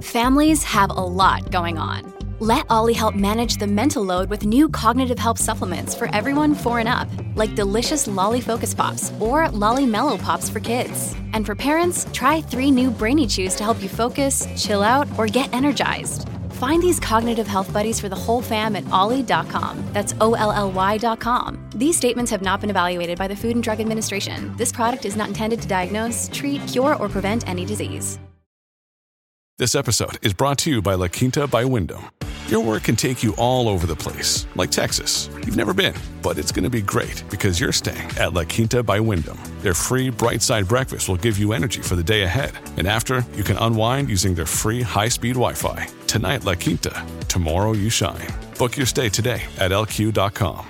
Families have a lot going on. Let Ollie help manage the mental load with new cognitive help supplements for everyone 4 and up, like delicious Lolly Focus Pops or Lolly Mellow Pops for kids. And for parents, try 3 new Brainy Chews to help you focus, chill out, or get energized. Find these cognitive health buddies for the whole fam at ollie.com. That's OLLY.com. These statements have not been evaluated by the Food and Drug Administration. This product is not intended to diagnose, treat, cure, or prevent any disease. This episode is brought to you by La Quinta by Wyndham. Your work can take you all over the place, like Texas. You've never been, but it's going to be great because you're staying at La Quinta by Wyndham. Their free Bright Side breakfast will give you energy for the day ahead. And after, you can unwind using their free high-speed Wi-Fi. Tonight, La Quinta. Tomorrow, you shine. Book your stay today at LQ.com.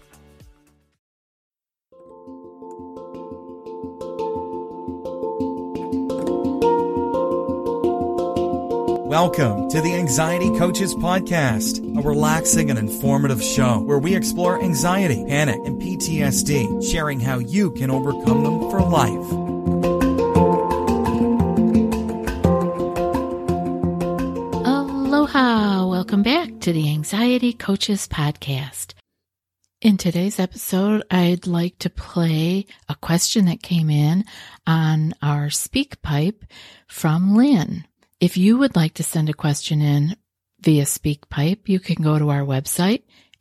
Welcome to the Anxiety Coaches Podcast, a relaxing and informative show where we explore anxiety, panic, and PTSD, sharing how you can overcome them for life. Aloha! Welcome back to the Anxiety Coaches Podcast. In today's episode, I'd like to play a question that came in on our SpeakPipe from Lynn. If you would like to send a question in via SpeakPipe, you can go to our website,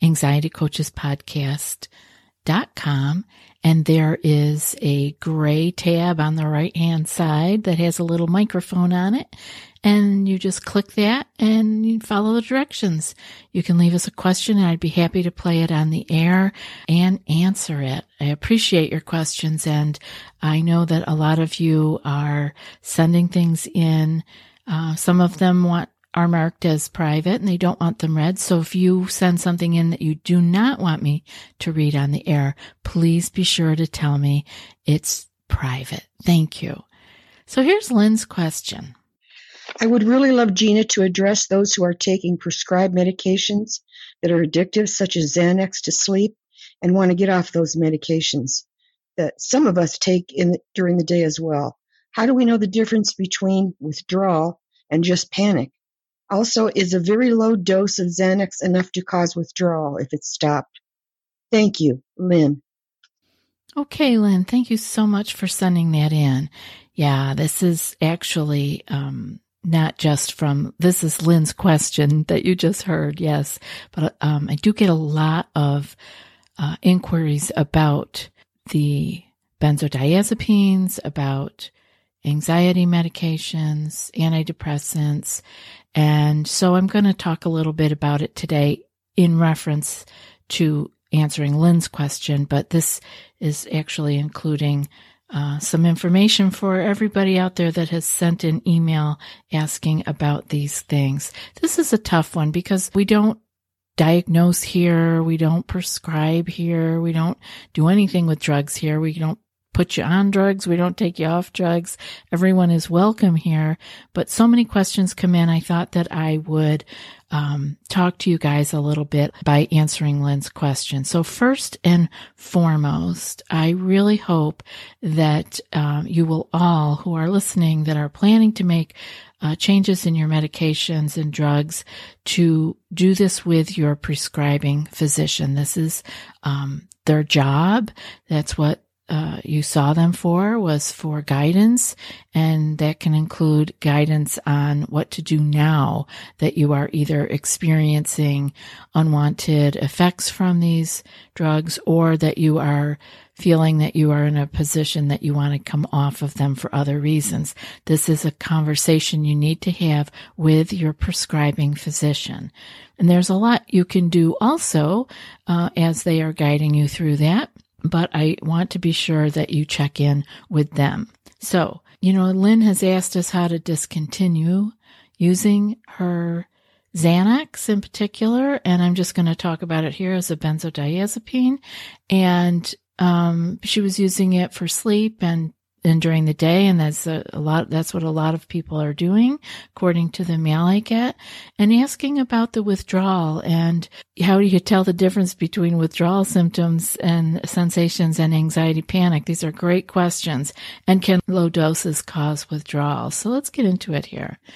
anxietycoachespodcast.com, and there is a gray tab on the right-hand side that has a little microphone on it, and you just click that and you follow the directions. You can leave us a question, and I'd be happy to play it on the air and answer it. I appreciate your questions, and I know that a lot of you are sending things in. Some of them are marked as private and they don't want them read. So if you send something in that you do not want me to read on the air, please be sure to tell me it's private. Thank you. So here's Lynn's question. I would really love Gina to address those who are taking prescribed medications that are addictive, such as Xanax to sleep, and want to get off those medications that some of us take during the day as well. How do we know the difference between withdrawal and just panic? Also, is a very low dose of Xanax enough to cause withdrawal if it's stopped? Thank you, Lynn. Okay, Lynn, thank you so much for sending that in. Yeah, this is actually not just this is Lynn's question that you just heard, yes. But I do get a lot of inquiries about the benzodiazepines, about anxiety medications, antidepressants. And so I'm going to talk a little bit about it today in reference to answering Lynn's question, but this is actually including some information for everybody out there that has sent an email asking about these things. This is a tough one because we don't diagnose here, we don't prescribe here, we don't do anything with drugs here, we don't put you on drugs. We don't take you off drugs. Everyone is welcome here. But so many questions come in. I thought that I would talk to you guys a little bit by answering Lynn's question. So first and foremost, I really hope that you will all who are listening that are planning to make changes in your medications and drugs to do this with your prescribing physician. This is their job. That's what you saw them was for guidance, and that can include guidance on what to do now that you are either experiencing unwanted effects from these drugs or that you are feeling that you are in a position that you want to come off of them for other reasons. This is a conversation you need to have with your prescribing physician. And there's a lot you can do also as they are guiding you through that. But I want to be sure that you check in with them. So, Lynn has asked us how to discontinue using her Xanax in particular, and I'm just going to talk about it here as a benzodiazepine. And she was using it for sleep and during the day, and that's what a lot of people are doing, according to the mail I get, and asking about the withdrawal and how do you tell the difference between withdrawal symptoms and sensations and anxiety panic. These are great questions. And can low doses cause withdrawal? So let's get into it here.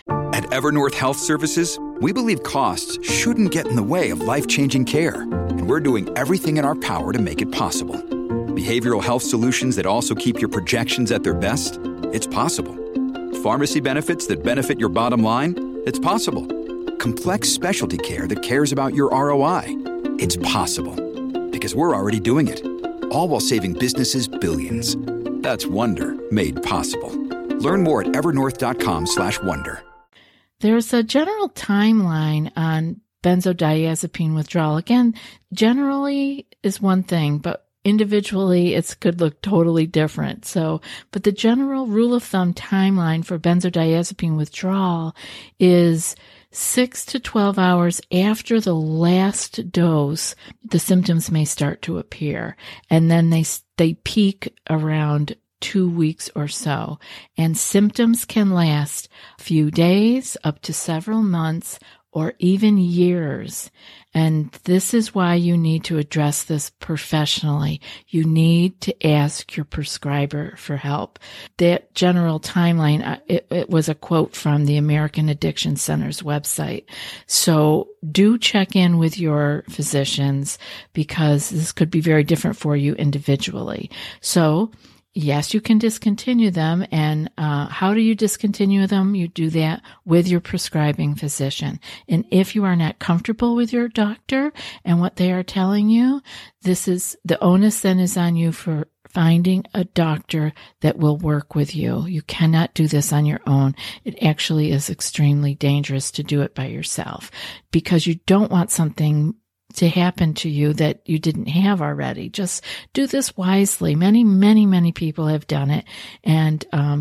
At Evernorth Health Services, we believe costs shouldn't get in the way of life-changing care, and we're doing everything in our power to make it possible. Behavioral health solutions that also keep your projections at their best? It's possible. Pharmacy benefits that benefit your bottom line? It's possible. Complex specialty care that cares about your ROI? It's possible. Because we're already doing it. All while saving businesses billions. That's Wonder made possible. Learn more at evernorth.com/wonder. There's a general timeline on benzodiazepine withdrawal. Again, generally is one thing, but individually it could look totally different. But the general rule of thumb timeline for benzodiazepine withdrawal is 6 to 12 hours after the last dose, the symptoms may start to appear. And then they peak around 2 weeks or so. And symptoms can last a few days, up to several months, or even years. And this is why you need to address this professionally. You need to ask your prescriber for help. That general timeline, it was a quote from the American Addiction Center's website. So do check in with your physicians because this could be very different for you individually. So yes, you can discontinue them. And how do you discontinue them? You do that with your prescribing physician. And if you are not comfortable with your doctor and what they are telling you, the onus then is on you for finding a doctor that will work with you. You cannot do this on your own. It actually is extremely dangerous to do it by yourself because you don't want something to happen to you that you didn't have already. Just do this wisely. Many people have done it. And,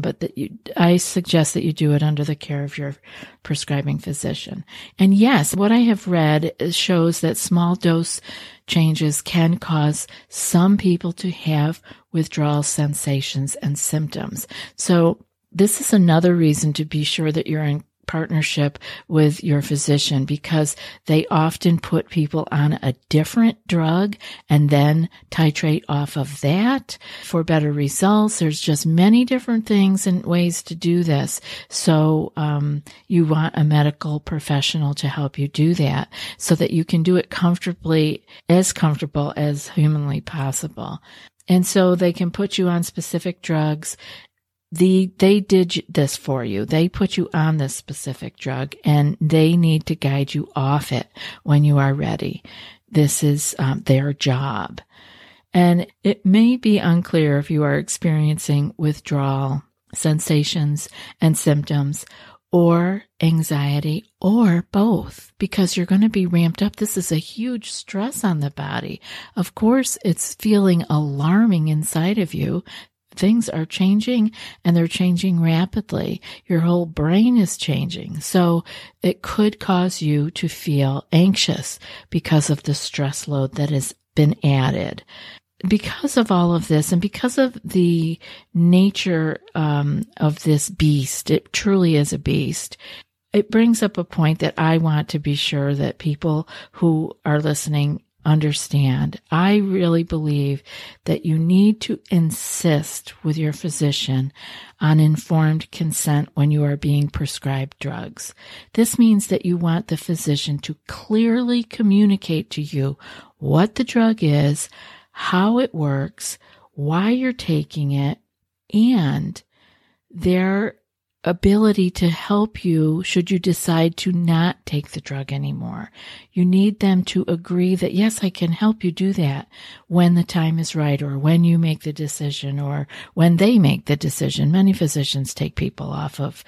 I suggest that you do it under the care of your prescribing physician. And yes, what I have read shows that small dose changes can cause some people to have withdrawal sensations and symptoms. So this is another reason to be sure that you're in partnership with your physician because they often put people on a different drug and then titrate off of that for better results. There's just many different things and ways to do this. So you want a medical professional to help you do that so that you can do it comfortable as humanly possible. And so they can put you on specific drugs. They did this for you. They put you on this specific drug and they need to guide you off it when you are ready. This is their job. And it may be unclear if you are experiencing withdrawal sensations and symptoms or anxiety or both because you're going to be ramped up. This is a huge stress on the body. Of course, it's feeling alarming inside of you. Things are changing and they're changing rapidly. Your whole brain is changing. So it could cause you to feel anxious because of the stress load that has been added. Because of all of this and because of the nature of this beast, it truly is a beast. It brings up a point that I want to be sure that people who are listening understand. I really believe that you need to insist with your physician on informed consent when you are being prescribed drugs. This means that you want the physician to clearly communicate to you what the drug is, how it works, why you're taking it, and their ability to help you should you decide to not take the drug anymore. You need them to agree that, yes, I can help you do that when the time is right or when you make the decision or when they make the decision. Many physicians take people off of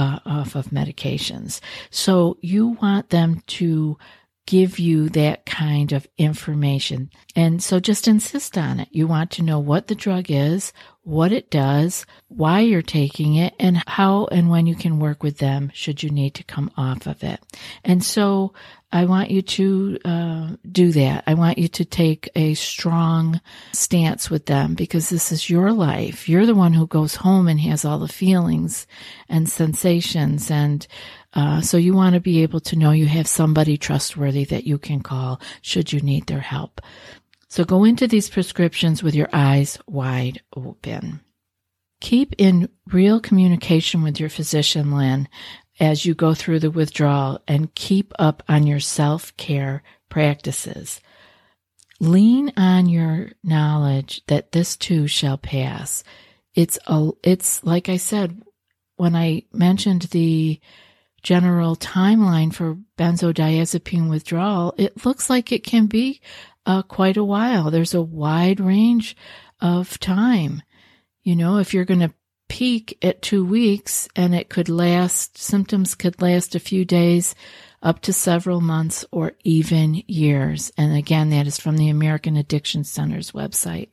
medications. So you want them to give you that kind of information. And so just insist on it. You want to know what the drug is, what it does, why you're taking it, and how and when you can work with them should you need to come off of it. And so I want you to do that. I want you to take a strong stance with them because this is your life. You're the one who goes home and has all the feelings and sensations. And so you want to be able to know you have somebody trustworthy that you can call should you need their help. So go into these prescriptions with your eyes wide open. Keep in real communication with your physician, Lynn. as you go through the withdrawal, and keep up on your self-care practices. Lean on your knowledge that this too shall pass. It's like I said, when I mentioned the general timeline for benzodiazepine withdrawal, it looks like it can be quite a while. There's a wide range of time. If you're going to peak at 2 weeks, and symptoms could last a few days, up to several months, or even years. And again, that is from the American Addiction Center's website.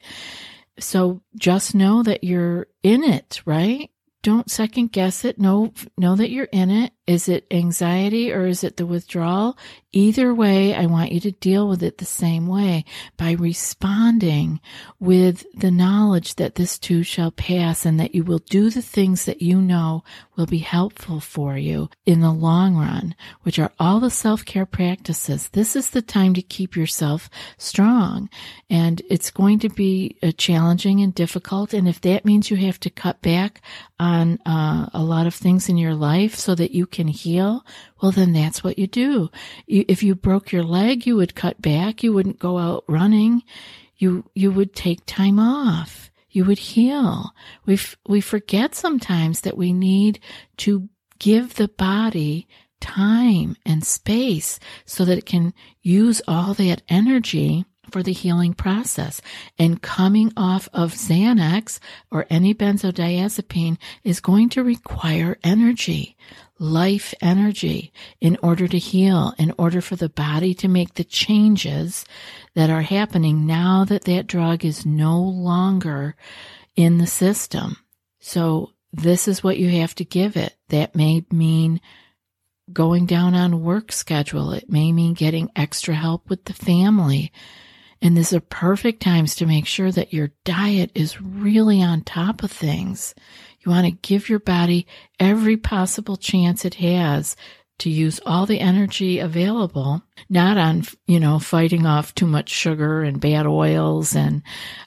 So just know that you're in it, right? Don't second guess it. Know that you're in it. Is it anxiety or is it the withdrawal? Either way, I want you to deal with it the same way, by responding with the knowledge that this too shall pass, and that you will do the things that you know will be helpful for you in the long run, which are all the self-care practices. This is the time to keep yourself strong, and it's going to be challenging and difficult. And if that means you have to cut back on a lot of things in your life so that you can heal, well, then that's what you do. If you broke your leg, you would cut back. You wouldn't go out running. You would take time off. You would heal. We forget sometimes that we need to give the body time and space so that it can use all that energy for the healing process. And coming off of Xanax or any benzodiazepine is going to require energy, life energy, in order to heal, in order for the body to make the changes that are happening now that that drug is no longer in the system. So this is what you have to give it. That may mean going down on work schedule. It may mean getting extra help with the family. And these are perfect times to make sure that your diet is really on top of things. You want to give your body every possible chance it has to use all the energy available, not on, fighting off too much sugar and bad oils and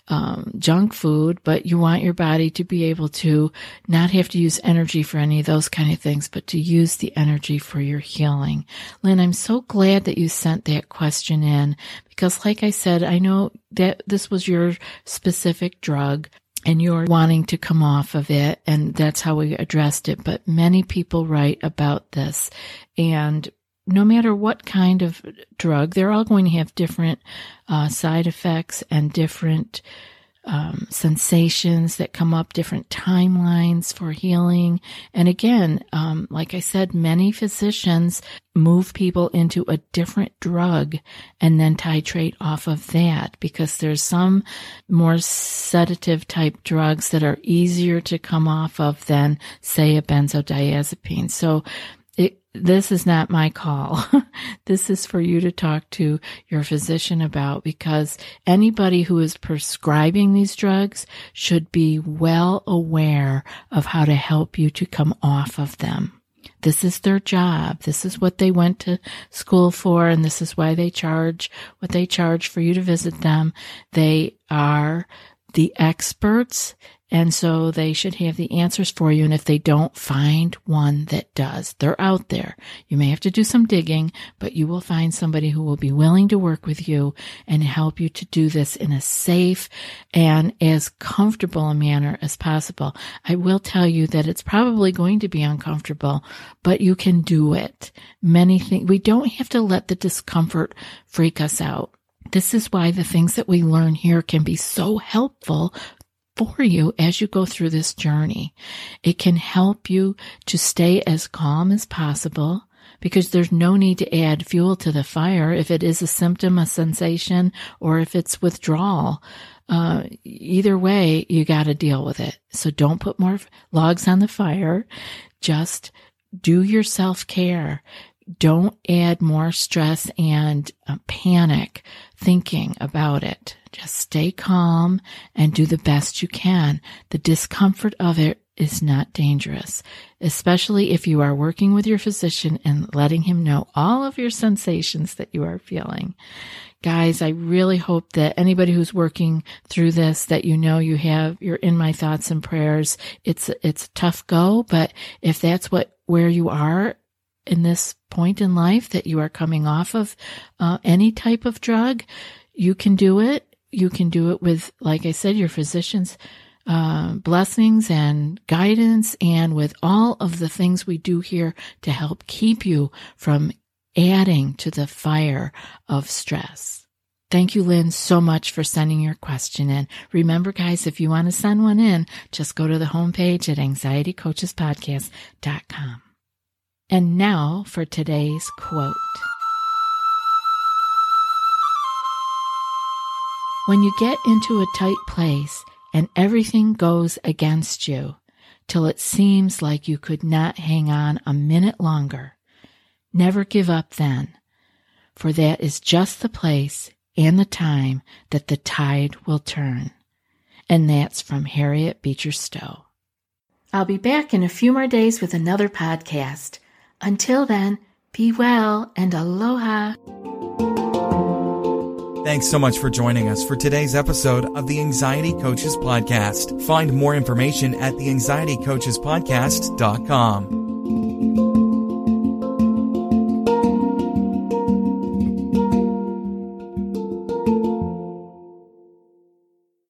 junk food, but you want your body to be able to not have to use energy for any of those kind of things, but to use the energy for your healing. Lynn, I'm so glad that you sent that question in, because like I said, I know that this was your specific drug and you're wanting to come off of it, and that's how we addressed it. But many people write about this, and no matter what kind of drug, they're all going to have different side effects and different sensations that come up, different timelines for healing. And again, like I said, many physicians move people into a different drug and then titrate off of that, because there's some more sedative type drugs that are easier to come off of than, say, a benzodiazepine. So this is not my call. This is for you to talk to your physician about, because anybody who is prescribing these drugs should be well aware of how to help you to come off of them. This is their job. This is what they went to school for, and this is why they charge what they charge for you to visit them. They are the experts, and so they should have the answers for you. And if they don't, find one that does. They're out there. You may have to do some digging, but you will find somebody who will be willing to work with you and help you to do this in a safe and as comfortable a manner as possible. I will tell you that it's probably going to be uncomfortable, but you can do it. Many things, we don't have to let the discomfort freak us out. This is why the things that we learn here can be so helpful for you as you go through this journey. It can help you to stay as calm as possible, because there's no need to add fuel to the fire if it is a symptom, a sensation, or if it's withdrawal. Either way, you got to deal with it. So don't put more logs on the fire. Just do your self-care. Don't add more stress and panic thinking about it. Just stay calm and do the best you can. The discomfort of it is not dangerous, especially if you are working with your physician and letting him know all of your sensations that you are feeling. Guys, I really hope that anybody who's working through this, that you're in my thoughts and prayers. It's a tough go, but if that's what where you are in this point in life that you are coming off of any type of drug, you can do it. You can do it with, like I said, your physician's blessings and guidance, and with all of the things we do here to help keep you from adding to the fire of stress. Thank you, Lynn, so much for sending your question in. Remember, guys, if you want to send one in, just go to the homepage at anxietycoachespodcast.com. And now for today's quote. When you get into a tight place and everything goes against you till it seems like you could not hang on a minute longer, never give up then, for that is just the place and the time that the tide will turn. And that's from Harriet Beecher Stowe. I'll be back in a few more days with another podcast. Until then, be well and aloha. Thanks so much for joining us for today's episode of the Anxiety Coaches Podcast. Find more information at theanxietycoachespodcast.com.